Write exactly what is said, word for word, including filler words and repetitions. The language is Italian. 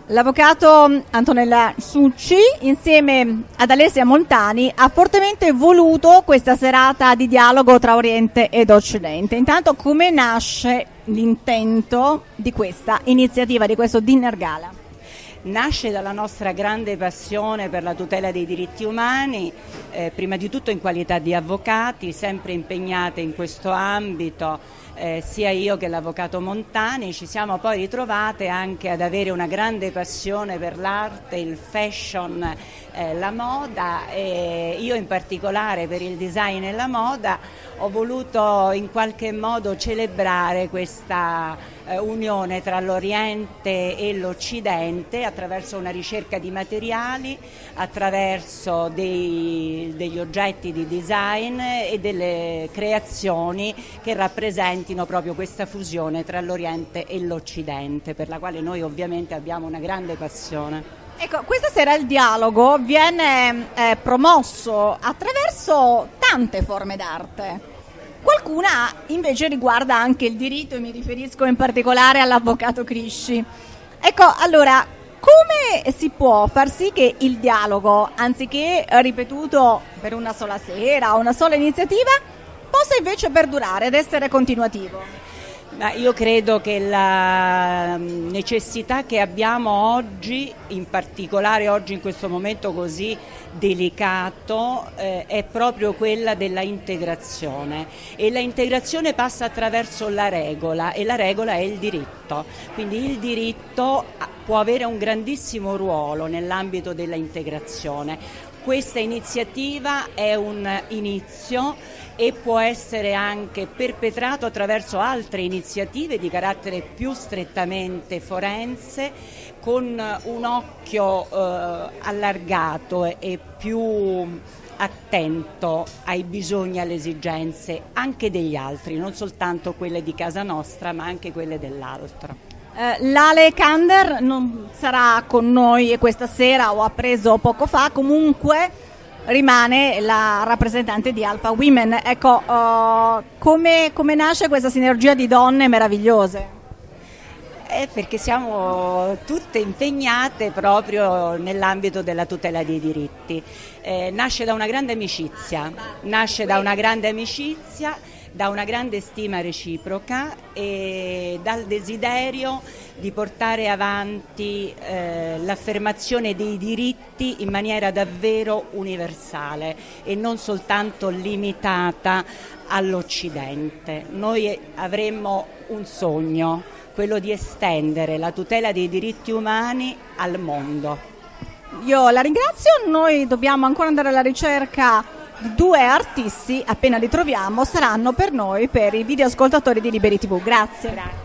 L'avvocato Antonella Ciucci, insieme ad Alessia Montani, ha fortemente voluto questa serata di dialogo tra Oriente ed Occidente. Intanto, come nasce l'intento di questa iniziativa, di questo dinner gala? Nasce dalla nostra grande passione per la tutela dei diritti umani, eh, prima di tutto in qualità di avvocati, sempre impegnate in questo ambito. Eh, sia io che l'avvocato Montani ci siamo poi ritrovate anche ad avere una grande passione per l'arte, il fashion, eh, la moda, e io in particolare per il design e la moda ho voluto in qualche modo celebrare questa eh, unione tra l'Oriente e l'Occidente attraverso una ricerca di materiali, attraverso dei, degli oggetti di design e delle creazioni che rappresentino proprio questa fusione tra l'Oriente e l'Occidente, per la quale noi ovviamente abbiamo una grande passione. Ecco, questa sera il dialogo viene eh, promosso attraverso tante forme d'arte. Qualcuna invece riguarda anche il diritto, e mi riferisco in particolare all'avvocato Crisci. Ecco, allora, come si può far sì che il dialogo, anziché ripetuto per una sola sera o una sola iniziativa, possa invece perdurare ed essere continuativo? Ma io credo che la necessità che abbiamo oggi, in particolare oggi in questo momento così delicato, eh, è proprio quella della integrazione, e la integrazione passa attraverso la regola, e la regola è il diritto. Quindi il diritto può avere un grandissimo ruolo nell'ambito della integrazione. Questa iniziativa è un inizio e può essere anche perpetrato attraverso altre iniziative di carattere più strettamente forense, con un occhio eh, allargato e più attento ai bisogni e alle esigenze anche degli altri, non soltanto quelle di casa nostra ma anche quelle dell'altro. Uh, Lale Kander non sarà con noi questa sera, o ha preso poco fa, comunque rimane la rappresentante di Alpha Women. Ecco, uh, come, come nasce questa sinergia di donne meravigliose? Eh, perché siamo tutte impegnate proprio nell'ambito della tutela dei diritti. Eh, nasce da una grande amicizia, nasce da una grande amicizia, da una grande stima reciproca e dal desiderio di portare avanti eh, l'affermazione dei diritti in maniera davvero universale e non soltanto limitata all'Occidente. Noi avremmo un sogno, quello di estendere la tutela dei diritti umani al mondo. Io la ringrazio, noi dobbiamo ancora andare alla ricerca di due artisti, appena li troviamo saranno per noi, per i videoascoltatori di Liberi tivù. Grazie. Grazie.